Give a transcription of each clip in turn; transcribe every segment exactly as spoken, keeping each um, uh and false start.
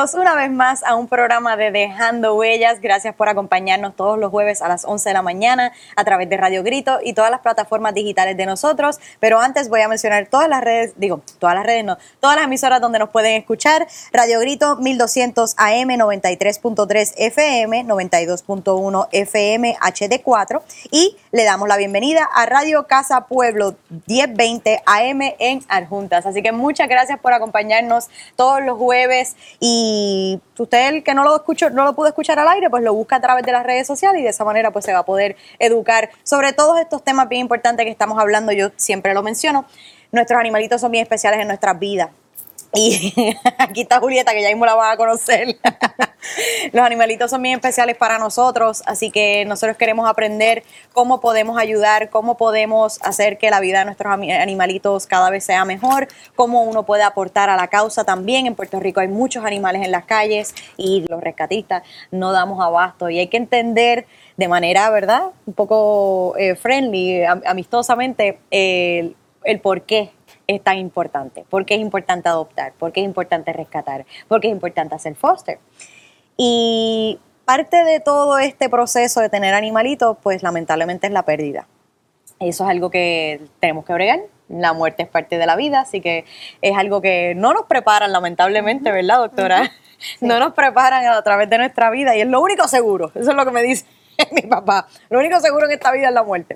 Bienvenidos una vez más a un programa de Dejando Huellas. Gracias por acompañarnos todos los jueves a las once de la mañana a través de Radio Grito y todas las plataformas digitales de nosotros. Pero antes voy a mencionar todas las redes, digo, todas las redes no, todas las emisoras donde nos pueden escuchar. Radio Grito mil doscientos A M, noventa y tres punto tres F M, noventa y dos punto uno F M H D cuatro. Y le damos la bienvenida a Radio Casa Pueblo diez veinte A M en Adjuntas. Así que muchas gracias por acompañarnos todos los jueves. Y usted, el que no lo escuchó, no lo pudo escuchar al aire, pues lo busca a través de las redes sociales y de esa manera pues se va a poder educar sobre todos estos temas bien importantes que estamos hablando. Yo siempre lo menciono, nuestros animalitos son bien especiales en nuestras vidas. Y aquí está Julieta, que ya mismo la van a conocer. Los animalitos son bien especiales para nosotros, así que nosotros queremos aprender cómo podemos ayudar, cómo podemos hacer que la vida de nuestros animalitos cada vez sea mejor, cómo uno puede aportar a la causa también. En Puerto Rico hay muchos animales en las calles y los rescatistas no damos abasto. Y hay que entender de manera, ¿verdad?, un poco eh, friendly, amistosamente, el, el por qué es tan importante, por qué es importante adoptar, por qué es importante rescatar, por qué es importante hacer foster. Y parte de todo este proceso de tener animalitos, pues lamentablemente es la pérdida. Eso es algo que tenemos que bregar. La muerte es parte de la vida, así que es algo que no nos preparan, lamentablemente, ¿verdad, doctora? Uh-huh. Sí. No nos preparan a través de nuestra vida y es lo único seguro. Eso es lo que me dice mi papá. Lo único seguro en esta vida es la muerte.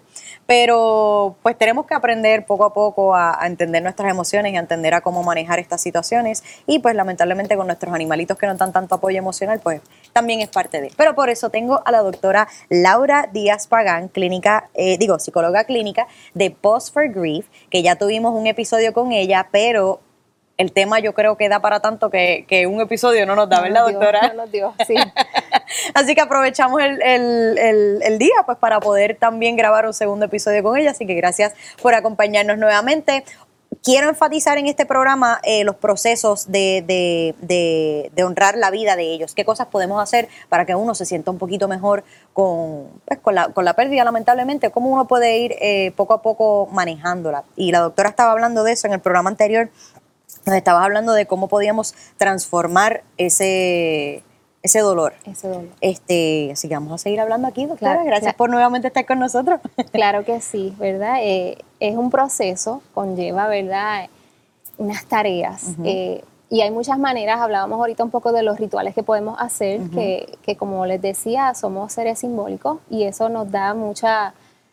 Pero pues tenemos que aprender poco a poco a, a entender nuestras emociones y a entender a cómo manejar estas situaciones. Y pues lamentablemente con nuestros animalitos que nos dan tanto apoyo emocional, pues también es parte de. Pero por eso tengo a la doctora Laura Díaz Pagán, clínica, eh, digo, psicóloga clínica de Pause for Grief, que ya tuvimos un episodio con ella, pero el tema yo creo que da para tanto que, que un episodio no nos da, no ¿verdad, nos dio, doctora? No nos dio, sí. Así que aprovechamos el, el, el, el día pues para poder también grabar un segundo episodio con ella, así que gracias por acompañarnos nuevamente. Quiero enfatizar en este programa eh, los procesos de, de, de, de honrar la vida de ellos. ¿Qué cosas podemos hacer para que uno se sienta un poquito mejor con, pues, con, la, con la pérdida, lamentablemente? ¿Cómo uno puede ir eh, poco a poco manejándola? Y la doctora estaba hablando de eso en el programa anterior. Nos estabas hablando de cómo podíamos transformar ese, ese dolor. Ese dolor. Este, así que vamos a seguir hablando aquí, doctora. Claro, Gracias claro. por nuevamente estar con nosotros. Claro que sí, ¿verdad? Eh, es un proceso, conlleva, ¿verdad?, unas tareas. Uh-huh. eh, y hay muchas maneras. Hablábamos ahorita un poco de los rituales que podemos hacer, uh-huh. que, que como les decía, somos seres simbólicos y eso nos da mucha...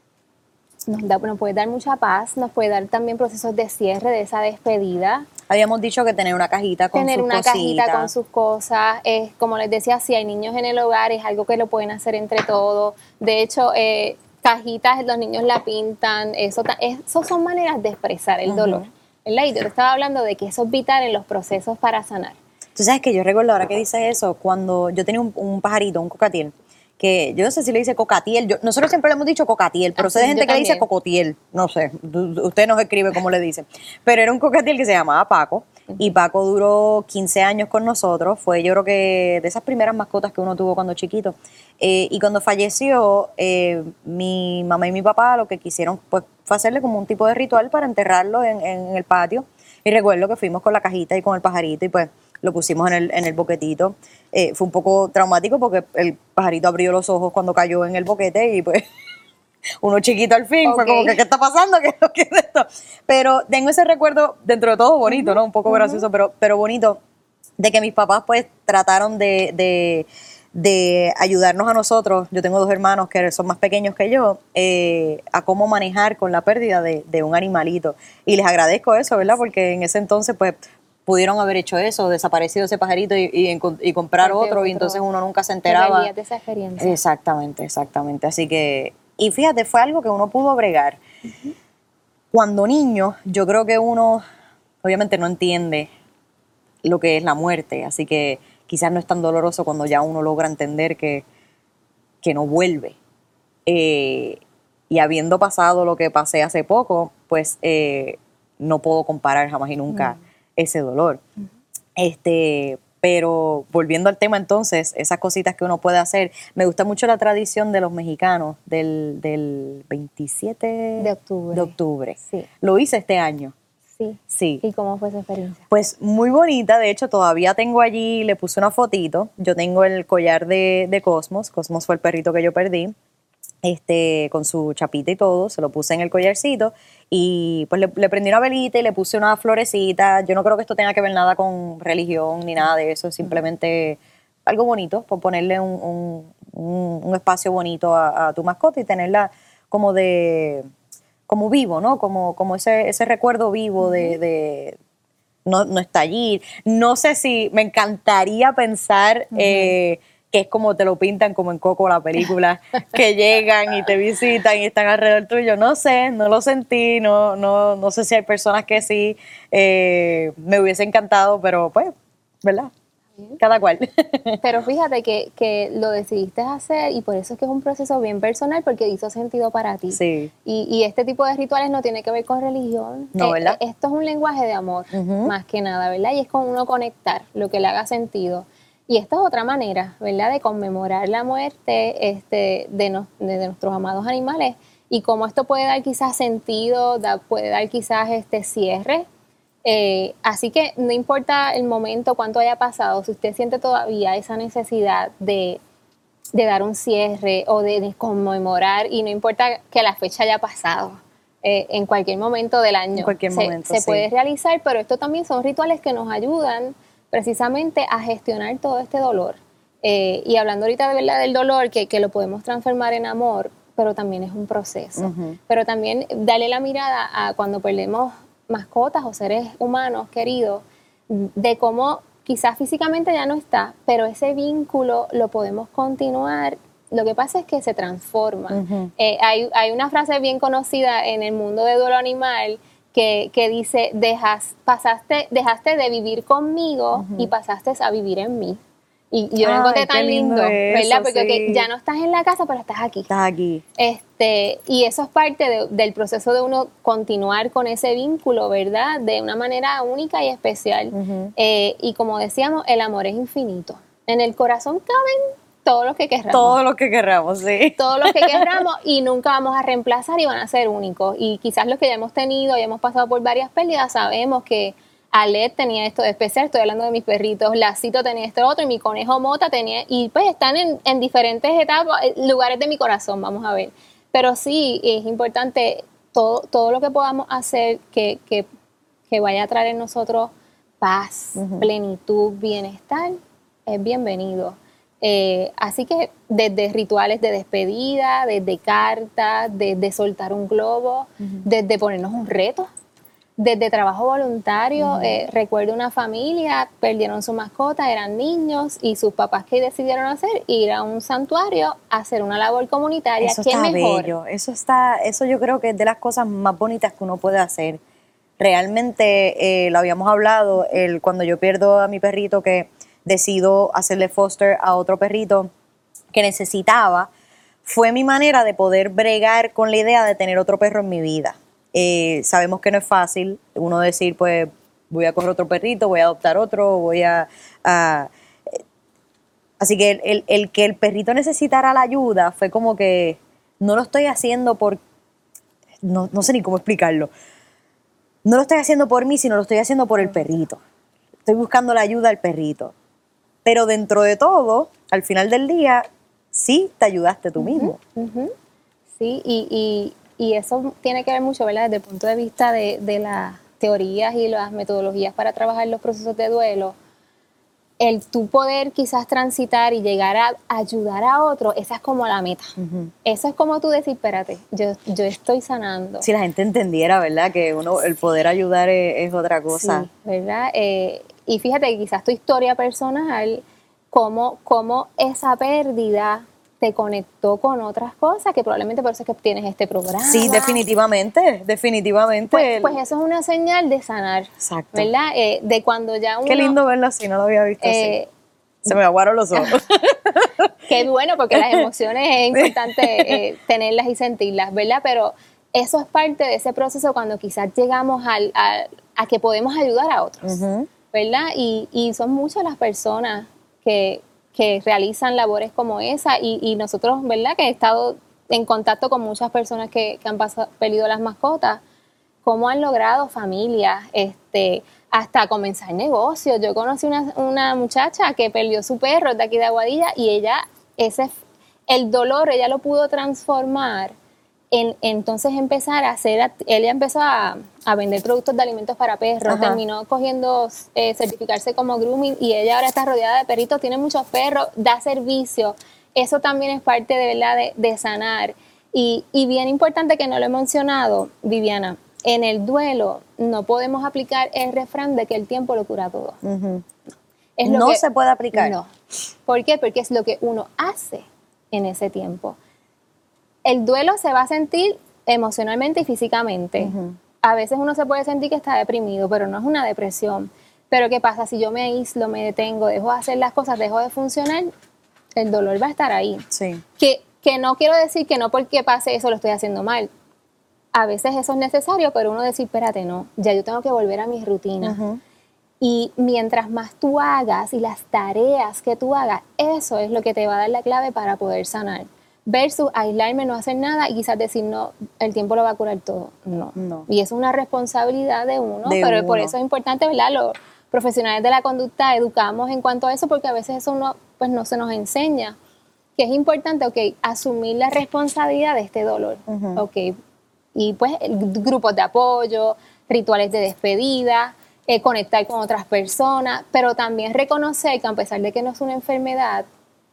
Nos, da, nos puede dar mucha paz, nos puede dar también procesos de cierre de esa despedida. Habíamos dicho que tener una cajita con tener sus una cositas. cajita con sus cosas, es, como les decía, si hay niños en el hogar es algo que lo pueden hacer entre todos. De hecho, eh, cajitas los niños la pintan, eso, eso son maneras de expresar el uh-huh. dolor. ¿Verdad? Y yo te estaba hablando de que eso es vital en los procesos para sanar. Tú sabes que yo recuerdo ahora que dices eso, cuando yo tenía un, un pajarito, un cocatiel, que yo no sé si le dice cocatiel, yo, nosotros siempre le hemos dicho cocatiel, pero sé de gente que le dice cocotiel, no sé, usted nos escribe cómo le dice, pero era un cocatiel que se llamaba Paco, y Paco duró quince años con nosotros, fue yo creo que de esas primeras mascotas que uno tuvo cuando chiquito, eh, y cuando falleció, eh, mi mamá y mi papá lo que quisieron pues, fue hacerle como un tipo de ritual para enterrarlo en, en el patio, y recuerdo que fuimos con la cajita y con el pajarito, y pues lo pusimos en el, en el boquetito. Eh, fue un poco traumático porque el pajarito abrió los ojos cuando cayó en el boquete y pues uno chiquito al fin, okay. Fue como que ¿qué está pasando? ¿Qué, qué es esto? Pero tengo ese recuerdo, dentro de todo bonito, uh-huh. ¿no? Un poco uh-huh. gracioso, pero, pero bonito, de que mis papás pues trataron de, de, de ayudarnos a nosotros. Yo tengo dos hermanos que son más pequeños que yo, eh, a cómo manejar con la pérdida de, de un animalito. Y les agradezco eso, ¿verdad? Porque en ese entonces pues pudieron haber hecho eso, desaparecido ese pajarito y, y, y comprar otro, otro, y entonces uno nunca se enteraba. De esa experiencia. Exactamente, exactamente. Así que, y fíjate, fue algo que uno pudo bregar. Uh-huh. Cuando niño, yo creo que uno, obviamente no entiende lo que es la muerte, así que quizás no es tan doloroso cuando ya uno logra entender que, que no vuelve. Eh, y habiendo pasado lo que pasé hace poco, pues eh, no puedo comparar jamás y nunca uh-huh. ese dolor. Uh-huh. Este, pero volviendo al tema entonces, esas cositas que uno puede hacer, me gusta mucho la tradición de los mexicanos del, del veintisiete de octubre. De octubre. Sí. Lo hice este año. Sí. Sí. Sí. ¿Y cómo fue esa experiencia? Pues muy bonita, de hecho todavía tengo allí, le puse una fotito, yo tengo el collar de, de Cosmos, Cosmos fue el perrito que yo perdí, este, con su chapita y todo, se lo puse en el collarcito y pues le, le prendí una velita y le puse una florecita. Yo no creo que esto tenga que ver nada con religión ni nada de eso, es simplemente algo bonito, por ponerle un, un, un, un espacio bonito a, a tu mascota y tenerla como de, como vivo, ¿no? Como, como ese, ese recuerdo vivo de, de no, no está allí. No sé si me encantaría pensar uh-huh. eh, que es como te lo pintan como en Coco, la película, que llegan y te visitan y están alrededor tuyo. No sé, no lo sentí, no, no, no sé si hay personas que sí. Eh, me hubiese encantado, pero pues, ¿verdad? Cada cual. Pero fíjate que, que lo decidiste hacer y por eso es que es un proceso bien personal porque hizo sentido para ti. Sí. Y, y este tipo de rituales no tiene que ver con religión. No, ¿verdad? Eh, esto es un lenguaje de amor, uh-huh. más que nada, ¿verdad? Y es con uno conectar, lo que le haga sentido. Y esta es otra manera, ¿verdad? De conmemorar la muerte este, de, no, de, de nuestros amados animales y cómo esto puede dar quizás sentido, da, puede dar quizás este cierre. Eh, así que no importa el momento, cuánto haya pasado, si usted siente todavía esa necesidad de, de dar un cierre o de, de conmemorar, y no importa que la fecha haya pasado, eh, en cualquier momento del año en cualquier se, momento, se sí. puede realizar, pero esto también son rituales que nos ayudan precisamente a gestionar todo este dolor. Eh, y hablando ahorita de verdad del dolor, que, que lo podemos transformar en amor, pero también es un proceso. Uh-huh. Pero también darle la mirada a cuando perdemos mascotas o seres humanos queridos, de cómo quizás físicamente ya no está, pero ese vínculo lo podemos continuar. Lo que pasa es que se transforma. Uh-huh. Eh, hay, hay una frase bien conocida en el mundo de duelo animal que, que dice, Dejas, pasaste, dejaste de vivir conmigo uh-huh. y pasaste a vivir en mí. Y yo lo encontré tan lindo, lindo eso, ¿verdad? Porque sí. okay, ya no estás en la casa, pero estás aquí. Estás aquí. Este, y eso es parte de, del proceso de uno continuar con ese vínculo, ¿verdad? De una manera única y especial. Uh-huh. Eh, y como decíamos, el amor es infinito. En el corazón caben todos los que querramos. Todos los que querramos, sí. Todos los que querramos y nunca vamos a reemplazar y van a ser únicos. Y quizás los que ya hemos tenido y hemos pasado por varias pérdidas, sabemos que Alet tenía esto de especial, estoy hablando de mis perritos, Lacito tenía esto otro y mi conejo Mota tenía, y pues están en, en diferentes etapas, lugares de mi corazón, vamos a ver. Pero sí, es importante todo, todo lo que podamos hacer que, que, que vaya a traer en nosotros paz, uh-huh. plenitud, bienestar, es bienvenido. Eh, así que desde rituales de despedida, desde cartas, desde soltar un globo, uh-huh. desde ponernos un reto, desde trabajo voluntario. Uh-huh. eh, recuerdo una familia, perdieron su mascota, eran niños y sus papás, ¿qué decidieron hacer? Ir a un santuario a hacer una labor comunitaria. Eso ¿Qué está mejor? bello, eso está, eso yo creo que es de las cosas más bonitas que uno puede hacer. Realmente eh, lo habíamos hablado, el, cuando yo pierdo a mi perrito, que decido hacerle foster a otro perrito que necesitaba, fue mi manera de poder bregar con la idea de tener otro perro en mi vida. Eh, sabemos que no es fácil uno decir, pues voy a coger otro perrito, voy a adoptar otro, voy a... a así que el, el, el que el perrito necesitara la ayuda fue como que no lo estoy haciendo por... No, no sé ni cómo explicarlo. No lo estoy haciendo por mí, sino lo estoy haciendo por el perrito. Estoy buscando la ayuda al perrito. Pero dentro de todo, al final del día, sí te ayudaste tú mismo. Uh-huh, uh-huh. Sí, y... y Y eso tiene que ver mucho, ¿verdad? Desde el punto de vista de, de las teorías y las metodologías para trabajar los procesos de duelo. El tú poder quizás transitar y llegar a ayudar a otro, esa es como la meta. Uh-huh. Eso es como tú decir, espérate, yo, yo estoy sanando. Si la gente entendiera, ¿verdad? Que uno, el poder ayudar es, es otra cosa. Sí, ¿verdad? Eh, y fíjate que quizás tu historia personal, cómo, cómo esa pérdida te conectó con otras cosas, que probablemente por eso es que tienes este programa. Sí, definitivamente, definitivamente. Pues, pues eso es una señal de sanar. Exacto. ¿Verdad? Eh, de cuando ya uno... Qué lindo verlo así, no lo había visto eh, así. Se me aguaron los ojos. Qué bueno, porque las emociones es importante eh, tenerlas y sentirlas, ¿verdad? Pero eso es parte de ese proceso cuando quizás llegamos al, al, a que podemos ayudar a otros, uh-huh. ¿verdad? Y, y son muchas las personas que... que realizan labores como esa y, y nosotros, ¿verdad? Que he estado en contacto con muchas personas que, que han pasado, perdido las mascotas cómo han logrado familias, este, hasta comenzar negocios. Yo conocí una, una muchacha que perdió su perro de aquí de Aguadilla y ella, ese, el dolor, ella lo pudo transformar en entonces empezar a hacer, ella empezó a, a vender productos de alimentos para perros, Ajá. terminó cogiendo, eh, certificarse como grooming y ella ahora está rodeada de perritos, tiene muchos perros, da servicio. Eso también es parte de verdad de, de sanar. Y, y bien importante que no lo he mencionado, Viviana, en el duelo no podemos aplicar el refrán de que el tiempo lo cura todo. Uh-huh. Es lo no que, se puede aplicar. No. ¿Por qué? Porque es lo que uno hace en ese tiempo. El duelo se va a sentir emocionalmente y físicamente. Uh-huh. A veces uno se puede sentir que está deprimido, pero no es una depresión. Pero ¿qué pasa? Si yo me aíslo, me detengo, dejo de hacer las cosas, dejo de funcionar, el dolor va a estar ahí. Sí. Que, que no quiero decir que no porque pase eso lo estoy haciendo mal. A veces eso es necesario, pero uno decir, espérate, no, ya yo tengo que volver a mis rutinas. Uh-huh. Y mientras más tú hagas y las tareas que tú hagas, eso es lo que te va a dar la clave para poder sanar. Versus aislarme, no hacer nada y quizás decir, no, el tiempo lo va a curar todo. No. no. Y es una responsabilidad de uno, de pero uno. por eso es importante, ¿verdad? Los profesionales de la conducta educamos en cuanto a eso, porque a veces eso no, pues no se nos enseña. Que es importante, ok, asumir la responsabilidad de este dolor. Uh-huh. Ok. Y pues grupos de apoyo, rituales de despedida, eh, conectar con otras personas, pero también reconocer que a pesar de que no es una enfermedad,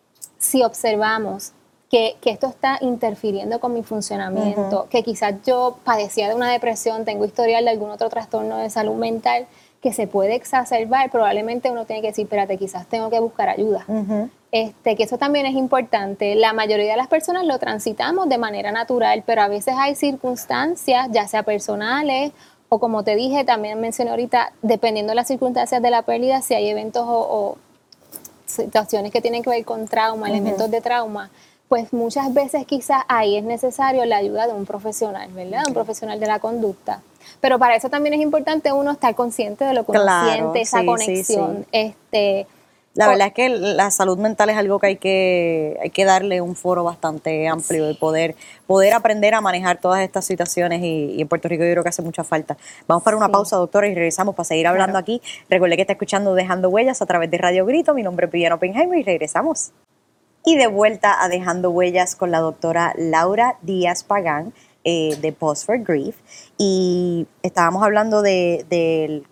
si observamos que, que esto está interfiriendo con mi funcionamiento, uh-huh. que quizás yo padecía de una depresión, tengo historial de algún otro trastorno de salud mental que se puede exacerbar, probablemente uno tiene que decir, espérate, quizás tengo que buscar ayuda. Uh-huh. Este, que eso también es importante. La mayoría de las personas lo transitamos de manera natural, pero a veces hay circunstancias, ya sea personales o como te dije, también mencioné ahorita, dependiendo de las circunstancias de la pérdida, si hay eventos o, o situaciones que tienen que ver con trauma, uh-huh. elementos de trauma, pues muchas veces quizás ahí es necesario la ayuda de un profesional, ¿verdad? Okay. Un profesional de la conducta. Pero para eso también es importante uno estar consciente de lo que uno claro, siente, esa sí, conexión. Sí, sí. Este, la verdad es que la salud mental es algo que hay que, hay que darle un foro bastante amplio sí. y poder, poder aprender a manejar todas estas situaciones y, y en Puerto Rico yo creo que hace mucha falta. Vamos para una sí. pausa, doctora, y regresamos para seguir hablando claro. aquí. Recuerde que está escuchando Dejando Huellas a través de Radio Grito. Mi nombre es Viviana Oppenheimer y regresamos. Y de vuelta a Dejando Huellas con la doctora Laura Díaz Pagán eh, de Pause for Grief. Y estábamos hablando de, de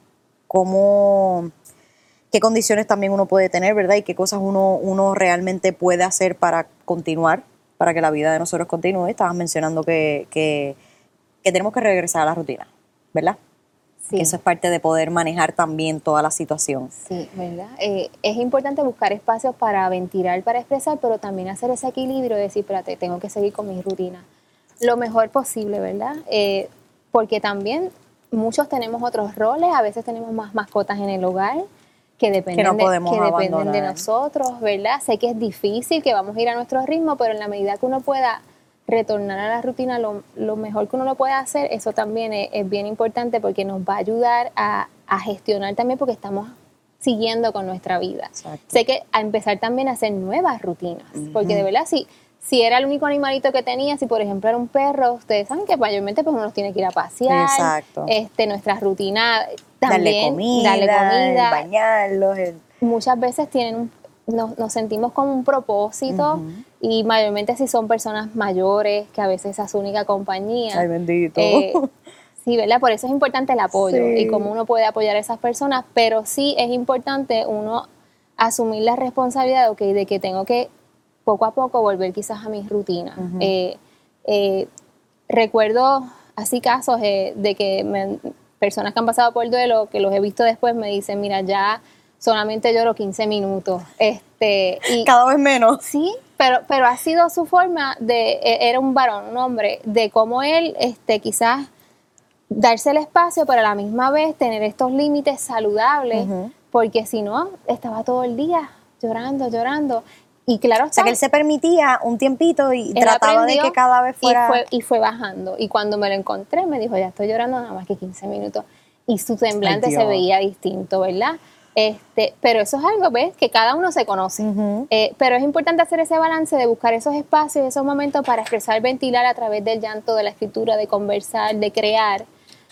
cómo, qué condiciones también uno puede tener, ¿verdad? Y qué cosas uno, uno realmente puede hacer para continuar, para que la vida de nosotros continúe. Estabas mencionando que, que, que tenemos que regresar a la rutina, ¿verdad? Sí. Que eso es parte de poder manejar también toda la situación. Sí, ¿verdad? Eh, es importante buscar espacios para ventilar, para expresar, pero también hacer ese equilibrio de decir, espérate, tengo que seguir con mi rutina. Lo mejor posible, ¿verdad? Eh, porque también muchos tenemos otros roles, a veces tenemos más mascotas en el hogar que dependen, que no podemos de, que dependen de abandonar. nosotros, ¿verdad? Sé que es difícil, que vamos a ir a nuestro ritmo, pero en la medida que uno pueda retornar a la rutina, lo, lo mejor que uno lo puede hacer, eso también es, es bien importante porque nos va a ayudar a, a gestionar también porque estamos siguiendo con nuestra vida. Exacto. Sé que a empezar también a hacer nuevas rutinas, uh-huh. porque de verdad si, si era el único animalito que tenía, si por ejemplo era un perro, ustedes saben que mayormente pues uno los tiene que ir a pasear. Exacto. Este, nuestra rutina también, darle comida, darle comida. bañarlos. El... Muchas veces tienen un Nos, nos sentimos con un propósito uh-huh. y mayormente si son personas mayores, que a veces esa es su única compañía. Ay, bendito. Eh, sí, ¿verdad? Por eso es importante el apoyo sí. y cómo uno puede apoyar a esas personas, pero sí es importante uno asumir la responsabilidad okay, de que tengo que poco a poco volver quizás a mis rutinas. Uh-huh. Eh, eh, recuerdo así casos eh, de que me, personas que han pasado por el duelo, que los he visto después, me dicen, mira, ya solamente lloro quince minutos. Este, y cada vez menos. Sí, pero, pero ha sido su forma de, era un varón, un hombre, de cómo él este, quizás darse el espacio, pero a la misma vez tener estos límites saludables, uh-huh. porque si no, estaba todo el día llorando, llorando. Y claro, o sea, que él se permitía un tiempito y trataba de que cada vez fuera... Y fue, y fue bajando. Y cuando me lo encontré, me dijo, ya estoy llorando nada más que quince minutos. Y su semblante Ay, se veía distinto, ¿verdad? Este, pero eso es algo, ¿ves? Que cada uno se conoce. Uh-huh. Eh, pero es importante hacer ese balance de buscar esos espacios, esos momentos para expresar, ventilar a través del llanto, de la escritura, de conversar, de crear.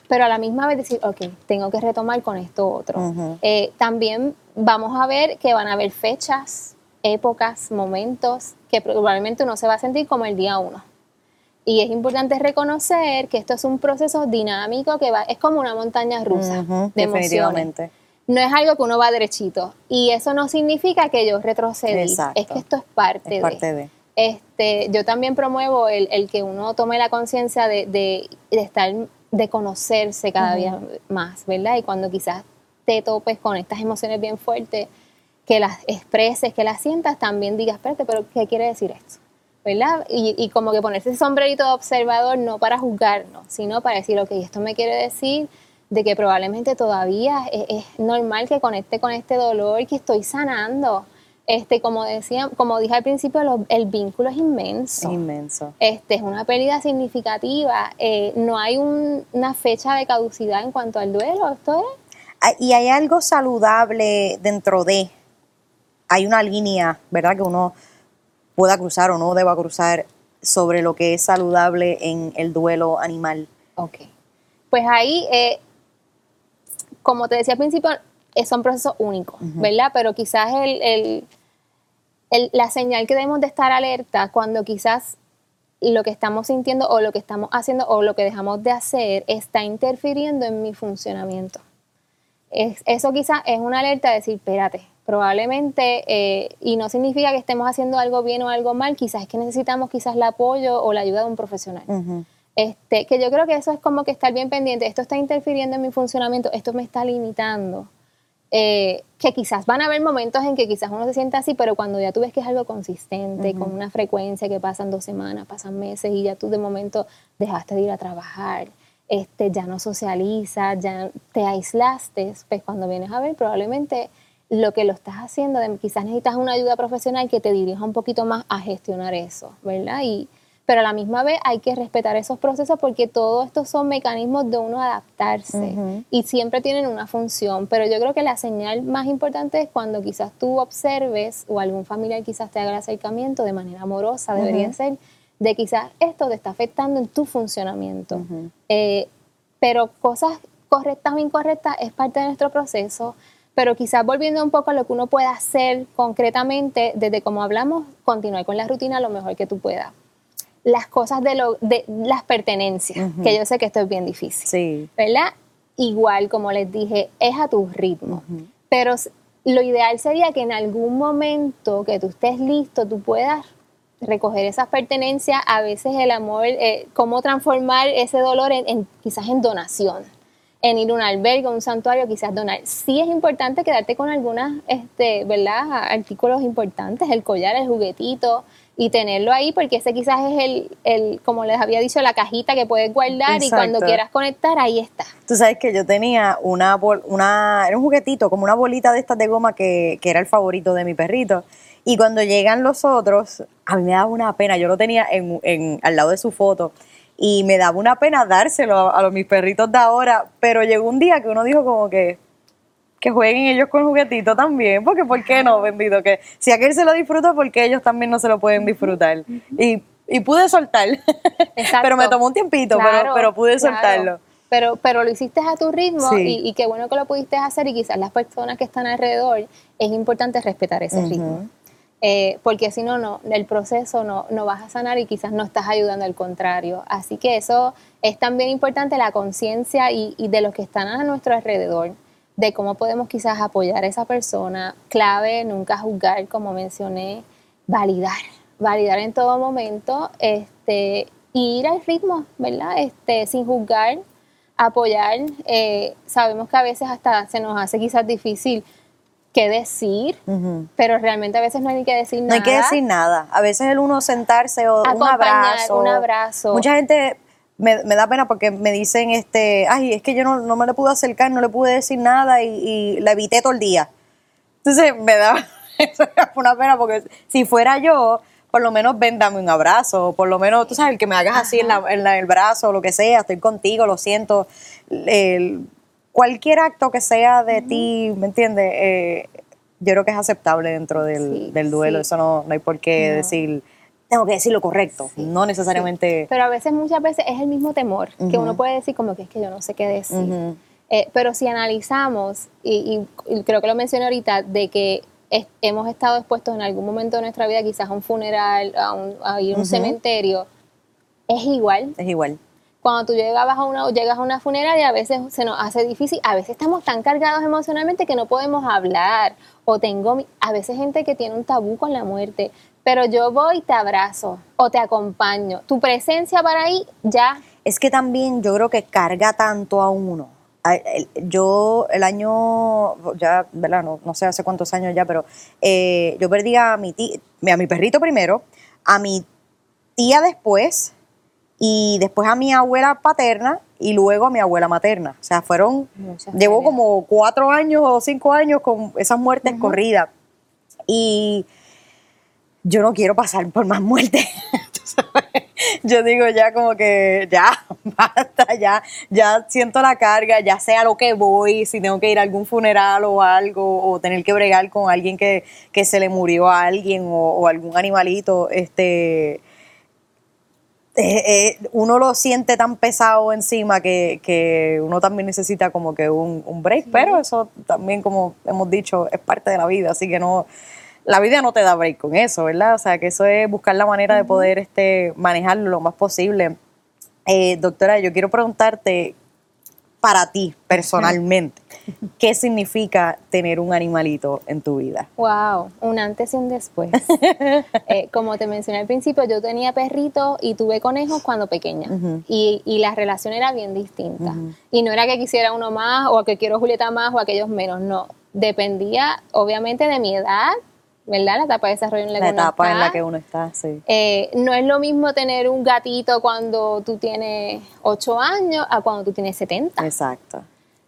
pero a la misma vez decir, ok, tengo que retomar con esto otro. Ujú. Eh, también vamos a ver que van a haber fechas, épocas, momentos que probablemente uno se va a sentir como el día uno. Y es importante reconocer que esto es un proceso dinámico que va, es como una montaña rusa Ujú, de emociones. definitivamente. No es algo que uno va derechito. Y eso no significa que yo retrocedí. Exacto. Es que esto es parte, Es parte de. de. Este, yo también promuevo el, el que uno tome la conciencia de, de, de estar, de conocerse cada Ujú. día más, ¿verdad? Y cuando quizás te topes con estas emociones bien fuertes, que las expreses, que las sientas, también digas, espérate, pero ¿qué quiere decir esto? ¿Verdad? Y, y como que ponerse ese sombrerito de observador, no para juzgarnos, sino para decir, ok, esto me quiere decir de que probablemente todavía es, es normal que conecte con este dolor, que estoy sanando. Este, como decía, como dije al principio, lo, el vínculo es inmenso. Es inmenso. Este, es una pérdida significativa. Eh, no hay un, una fecha de caducidad en cuanto al duelo. Esto es. Ah, y hay algo saludable dentro de, hay una línea, ¿verdad? Que uno pueda cruzar o no deba cruzar sobre lo que es saludable en el duelo animal. Ok. Pues ahí, eh, como te decía al principio, eh, son procesos únicos, Ujú. ¿verdad? Pero quizás el, el, el, la señal que debemos de estar alerta cuando quizás lo que estamos sintiendo o lo que estamos haciendo o lo que dejamos de hacer está interfiriendo en mi funcionamiento. Es, eso quizás es una alerta de decir, espérate, probablemente, eh, y no significa que estemos haciendo algo bien o algo mal, quizás es que necesitamos quizás el apoyo o la ayuda de un profesional. Ujú. Este, que yo creo que eso es como que estar bien pendiente, esto está interfiriendo en mi funcionamiento, esto me está limitando. Eh, que quizás van a haber momentos en que quizás uno se sienta así, pero cuando ya tú ves que es algo consistente, Ujú. con una frecuencia que pasan dos semanas, pasan meses y ya tú de momento dejaste de ir a trabajar, este, ya no socializas, ya te aislaste, pues cuando vienes a ver probablemente lo que lo estás haciendo, de, quizás necesitas una ayuda profesional que te dirija un poquito más a gestionar eso, ¿verdad? Y, pero a la misma vez hay que respetar esos procesos porque todos estos son mecanismos de uno adaptarse Ujú. y siempre tienen una función, pero yo creo que la señal más importante es cuando quizás tú observes o algún familiar quizás te haga el acercamiento de manera amorosa, debería Ujú. ser, de quizás esto te está afectando en tu funcionamiento. Ujú. Eh, pero cosas correctas o incorrectas es parte de nuestro proceso, pero quizás volviendo un poco a lo que uno puede hacer concretamente, desde como hablamos, continuar con la rutina lo mejor que tú puedas. Las cosas de, lo, de las pertenencias, Ujú. que yo sé que esto es bien difícil, Sí. ¿verdad? Igual, como les dije, es a tu ritmo, Ujú. pero lo ideal sería que en algún momento que tú estés listo, tú puedas recoger esas pertenencias, a veces el amor, eh, cómo transformar ese dolor en, en quizás en donación, en ir a un albergue, a un santuario, quizás donar. Sí es importante quedarte con algunas, este, ¿verdad? Artículos importantes, el collar, el juguetito, y tenerlo ahí, porque ese quizás es el, el, como les había dicho, la cajita que puedes guardar. Exacto. Y cuando quieras conectar, ahí está. Tú sabes que yo tenía una, una, era un juguetito, como una bolita de estas de goma que, que era el favorito de mi perrito. Y cuando llegan los otros, a mí me daba una pena. Yo lo tenía en, en, al lado de su foto y me daba una pena dárselo a, a los mis perritos de ahora. Pero llegó un día que uno dijo como que, que jueguen ellos con el juguetito también, porque ¿por qué no, bendito? Que si aquel se lo disfruta, ¿por qué ellos también no se lo pueden disfrutar? Uh-huh. Y, y pude soltar, pero me tomó un tiempito, claro, pero, pero pude claro. soltarlo. Pero, pero lo hiciste a tu ritmo, sí. y, y qué bueno que lo pudiste hacer, y quizás las personas que están alrededor, es importante respetar ese uh-huh. ritmo. Eh, porque si no, no, el proceso no, no vas a sanar y quizás no estás ayudando, al contrario. Así que eso es también importante, la conciencia y, y de los que están a nuestro alrededor, de cómo podemos quizás apoyar a esa persona. Clave, nunca juzgar, como mencioné, validar, validar en todo momento, este, y ir al ritmo, ¿verdad? Este, sin juzgar, apoyar. Eh, sabemos que a veces hasta se nos hace quizás difícil qué decir, uh-huh. pero realmente a veces no hay ni que decir nada. No hay que decir nada. A veces el uno sentarse o un abrazo. un abrazo. Mucha gente me, me da pena porque me dicen, este, ay, es que yo no, no me le pude acercar, no le pude decir nada y, y la evité todo el día. Entonces me da una pena porque si fuera yo, por lo menos ven, dame un abrazo, por lo menos, tú sabes, el que me hagas Ajá. así en, la, en, la, en el brazo, lo que sea, estoy contigo, lo siento. El, cualquier acto que sea de uh-huh. ti, ¿me entiendes? Eh, yo creo que es aceptable dentro del, sí, del duelo, sí. Eso no, no hay por qué no. decir, tengo que decir lo correcto, Sí, no necesariamente... sí. Pero a veces, muchas veces es el mismo temor, uh-huh. que uno puede decir como que es que yo no sé qué decir. Uh-huh. Eh, pero si analizamos, y, y, y creo que lo mencioné ahorita, de que es, hemos estado expuestos en algún momento de nuestra vida quizás a un funeral, a, un, a ir a un uh-huh. cementerio, es igual. Es igual. Cuando tú llegabas a una, llegas a una funeraria, a veces se nos hace difícil, a veces estamos tan cargados emocionalmente que no podemos hablar, o tengo, a veces gente que tiene un tabú con la muerte, pero yo voy y te abrazo, o te acompaño, tu presencia para ahí ya. Es que también yo creo que carga tanto a uno. Yo el año, ya, ¿verdad? No, no sé hace cuántos años ya, pero eh, yo perdí a mi, tía, a mi perrito primero, a mi tía después, y después a mi abuela paterna y luego a mi abuela materna. O sea, fueron, Muchas llevo felias. como cuatro años o cinco años con esas muertes uh-huh. corridas. Y yo no quiero pasar por más muertes. Yo digo ya como que ya, basta, ya, ya siento la carga, ya sé a lo que voy, si tengo que ir a algún funeral o algo, o tener que bregar con alguien que, que se le murió a alguien o, o algún animalito, este... Eh, eh, uno lo siente tan pesado encima que, que uno también necesita como que un, un break, sí. Pero eso también, como hemos dicho, es parte de la vida, así que no, la vida no te da break con eso, ¿verdad? O sea, que eso es buscar la manera uh-huh. de poder este, manejarlo lo más posible. Eh, doctora, yo quiero preguntarte, para ti, personalmente, ¿qué significa tener un animalito en tu vida? Wow, un antes y un después. eh, como te mencioné al principio, yo tenía perritos y tuve conejos cuando pequeña. Uh-huh. y, y la relación era bien distinta. Uh-huh. Y no era que quisiera uno más o que quiero Julieta más o aquellos menos, no. Dependía, obviamente, de mi edad, ¿verdad? La etapa de desarrollo en la, la que uno etapa está. en la que uno está, sí. Eh, no es lo mismo tener un gatito cuando tú tienes ocho años a cuando tú tienes setenta. Exacto.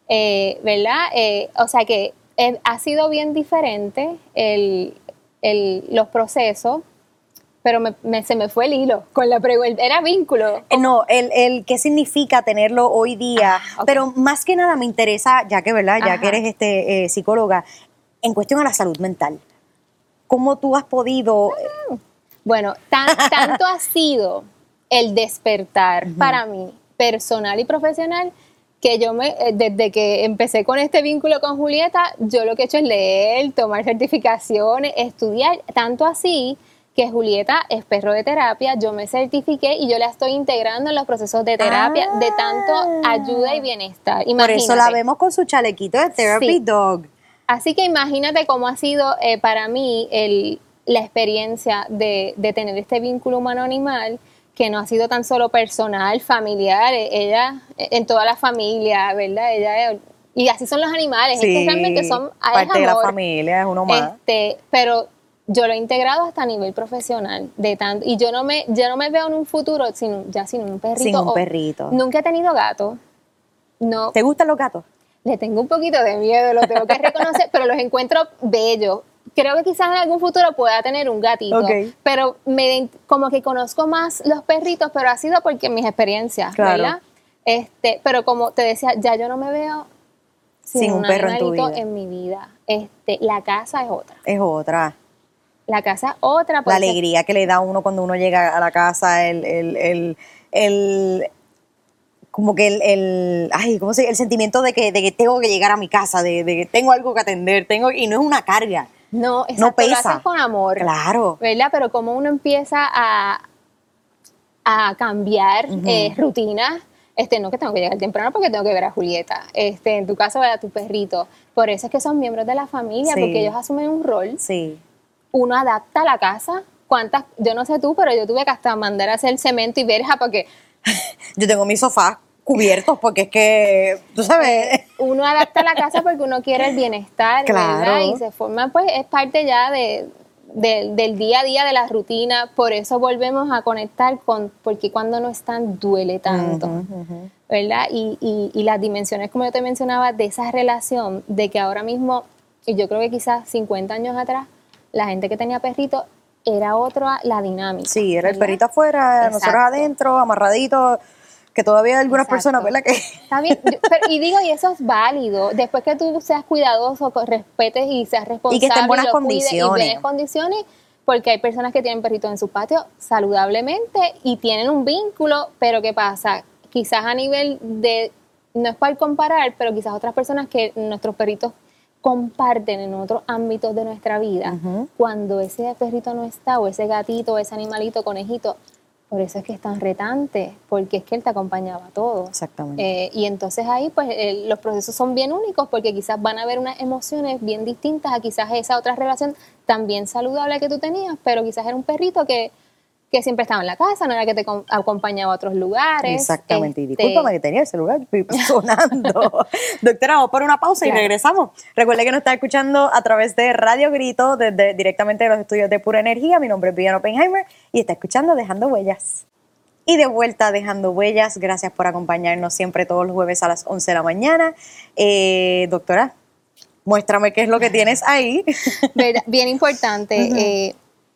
Eh, ¿verdad? Eh, o sea que eh, ha sido bien diferente el, el, los procesos, pero me, me, se me fue el hilo con la pregunta. Era vínculo. Eh, no, el, el qué significa tenerlo hoy día, ah, okay. Pero más que nada me interesa, ya que, ¿verdad? Ya Ajá. que eres este, eh, psicóloga, en cuestión a la salud mental. ¿Cómo tú has podido...? Bueno, tan, tanto ha sido el despertar uh-huh. para mí, personal y profesional, que yo me, desde que empecé con este vínculo con Julieta, yo lo que he hecho es leer, tomar certificaciones, estudiar, tanto así que Julieta es perro de terapia, yo me certifiqué y yo la estoy integrando en los procesos de terapia ah. de tanto ayuda y bienestar. Imagínate. Por eso la vemos con su chalequito de Therapy sí. Dog. Así que imagínate cómo ha sido eh, para mí el, la experiencia de, de tener este vínculo humano-animal, que no ha sido tan solo personal, familiar, ella, en toda la familia, ¿verdad? Ella, y así son los animales, sí, es que realmente son parte es amor, de la familia, es uno más. Este, pero yo lo he integrado hasta a nivel profesional, de tanto, y yo no me, yo no me veo en un futuro sin, ya sin un perrito. Sin un perrito. Nunca he tenido gato. No. ¿Te gustan los gatos? Le tengo un poquito de miedo, lo tengo que reconocer, pero los encuentro bellos. Creo que quizás en algún futuro pueda tener un gatito, okay. pero me, como que conozco más los perritos, pero ha sido porque mis experiencias, claro. ¿verdad? Este, pero como te decía, ya yo no me veo sin, sin un, un perro en tu vida. En mi vida. Este, la casa es otra. Es otra. La casa es otra. La alegría que le da a uno cuando uno llega a la casa, el... el, el, el como que el, el ay, ¿cómo se, el sentimiento de que, de que tengo que llegar a mi casa, de, de que tengo algo que atender, tengo y no es una carga. No, exacto, no pesa. Lo haces con amor. Claro. ¿Verdad? Pero como uno empieza a, a cambiar uh-huh. eh, rutinas, este, no que tengo que llegar temprano porque tengo que ver a Julieta, este, en tu caso ver a tu perrito. Por eso es que son miembros de la familia, sí. porque ellos asumen un rol. Sí. Uno adapta la casa. ¿Cuántas? Yo no sé tú, pero yo tuve que hasta mandar a hacer cemento y verja porque... yo tengo mi sofá cubiertos porque es que, tú sabes... Uno adapta la casa porque uno quiere el bienestar, claro. ¿verdad? Y se forma, pues, es parte ya de, de, del día a día, de la rutina. Por eso volvemos a conectar con, porque cuando no están duele tanto, uh-huh, uh-huh. ¿verdad? Y, y, y las dimensiones, como yo te mencionaba, de esa relación, de que ahora mismo, y yo creo que quizás cincuenta años atrás, la gente que tenía perrito era otra la dinámica. Sí, era ¿verdad? El perrito afuera, exacto. Nosotros adentro, amarraditos. Que todavía hay algunas Exacto. personas, ¿verdad? Que... Está bien, yo, pero, y digo, y eso es válido. Después que tú seas cuidadoso, respetes y seas responsable. Y que esté en buenas y condiciones. Cuides, y buenas condiciones, porque hay personas que tienen perritos en su patio saludablemente y tienen un vínculo, pero ¿qué pasa? Quizás a nivel de, no es para comparar, pero quizás otras personas que nuestros perritos comparten en otros ámbitos de nuestra vida, uh-huh. cuando ese perrito no está, o ese gatito, o ese animalito, conejito, por eso es que es tan retante, porque es que él te acompañaba a todo. Exactamente. Eh, y entonces ahí pues eh, los procesos son bien únicos, porque quizás van a haber unas emociones bien distintas a quizás esa otra relación también saludable que tú tenías, pero quizás era un perrito que, que siempre estaba en la casa, no era que te acompañaba a otros lugares. Exactamente, este, y discúlpame que tenía el celular sonando. Doctora, vamos por una pausa claro. y regresamos. Recuerde que nos está escuchando a través de Radio Grito, desde, directamente de los estudios de Pura Energía. Mi nombre es Viviana Oppenheimer y está escuchando Dejando Huellas. Y de vuelta Dejando Huellas, gracias por acompañarnos siempre todos los jueves a las once de la mañana. Eh, doctora, muéstrame qué es lo que tienes ahí. Bien importante. Uh-huh. eh,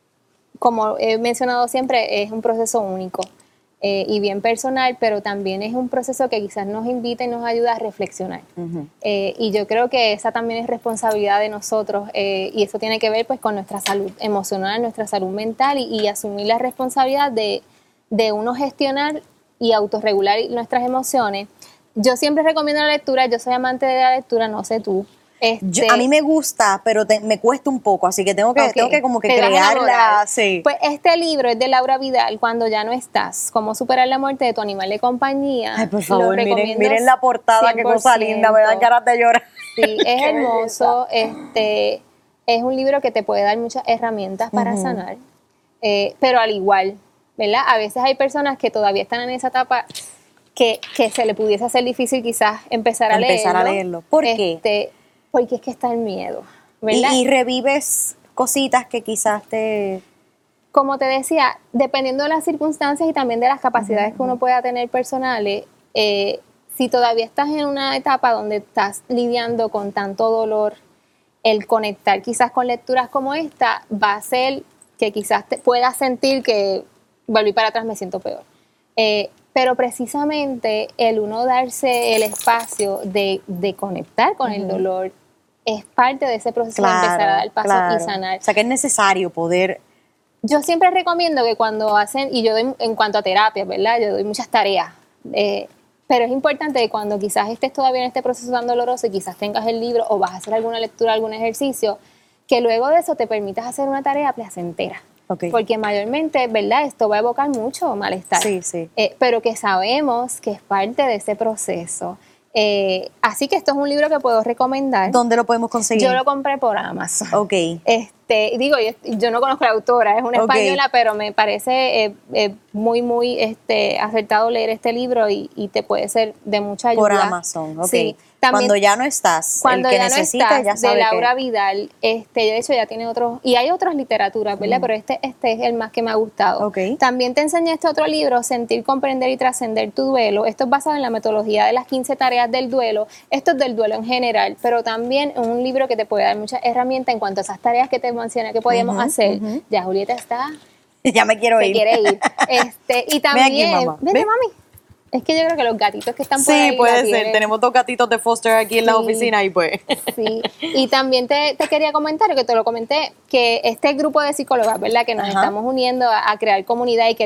Como he mencionado siempre, es un proceso único eh, y bien personal, pero también es un proceso que quizás nos invita y nos ayuda a reflexionar. Uh-huh. eh, y yo creo que esa también es responsabilidad de nosotros eh, y eso tiene que ver pues con nuestra salud emocional, nuestra salud mental y, y asumir la responsabilidad de, de uno gestionar y autorregular nuestras emociones. Yo siempre recomiendo la lectura, yo soy amante de la lectura, no sé tú. Este, Yo, a mí me gusta, pero te, me cuesta un poco, así que tengo que, okay. tengo que como que crearla. Sí. Pues este libro es de Laura Vidal, Cuando ya no estás, cómo superar la muerte de tu animal de compañía. Ay, por favor, miren, miren la portada, cien por ciento. Qué cosa linda, me dan ganas de llorar. Sí, es hermoso, este, es un libro que te puede dar muchas herramientas para uh-huh. sanar, eh, pero al igual, ¿verdad? A veces hay personas que todavía están en esa etapa que, que se le pudiese hacer difícil quizás empezar a leerlo. Empezar a leerlo, ¿por qué? Este, Porque es que está el miedo, ¿verdad? Y, y revives cositas que quizás te... Como te decía, dependiendo de las circunstancias y también de las capacidades uh-huh. que uno pueda tener personales, eh, si todavía estás en una etapa donde estás lidiando con tanto dolor, el conectar quizás con lecturas como esta va a hacer que quizás te puedas sentir que volví para atrás, me siento peor. Eh, pero precisamente el uno darse el espacio de, de conectar con uh-huh. el dolor es parte de ese proceso claro, de empezar a dar paso claro. y sanar. O sea, que es necesario poder... Yo siempre recomiendo que cuando hacen, y yo doy en cuanto a terapia, ¿verdad? Yo doy muchas tareas, eh, pero es importante que cuando quizás estés todavía en este proceso tan doloroso y quizás tengas el libro o vas a hacer alguna lectura, algún ejercicio, que luego de eso te permitas hacer una tarea placentera. Okay. Porque mayormente, ¿verdad? Esto va a evocar mucho malestar. Sí, sí. Eh, pero que sabemos que es parte de ese proceso. Eh, así que esto es un libro que puedo recomendar. ¿Dónde lo podemos conseguir? Yo lo compré por Amazon. Ok. Este, digo, yo, yo no conozco a la autora, es una okay. española, pero me parece eh, eh, muy, muy este, acertado leer este libro y, y te puede ser de mucha ayuda. Por Amazon, ok. Sí. También, cuando ya no estás, cuando el que ya necesita, no estás, ya sabe de Laura que... Vidal, este, de hecho ya tiene otros, y hay otras literaturas, ¿verdad? Mm. Pero este, este es el más que me ha gustado. Okay. También te enseñé este otro libro, Sentir, Comprender y Trascender tu Duelo. Esto es basado en la metodología de las quince tareas del duelo. Esto es del duelo en general, pero también es un libro que te puede dar muchas herramientas en cuanto a esas tareas que te mencioné que podíamos uh-huh, hacer. Uh-huh. Ya Julieta está... Ya me quiero se ir. quiere ir. Este, y también... Ven aquí, mamá. Vete, ¿Ven? mami. Es que yo creo que los gatitos que están por sí, ahí... Sí, puede ser. Tenemos dos gatitos de foster aquí en sí, la oficina y pues... Sí. Y también te, te quería comentar, que te lo comenté, que este grupo de psicólogas, ¿verdad? Que nos Ajá. estamos uniendo a, a crear comunidad y que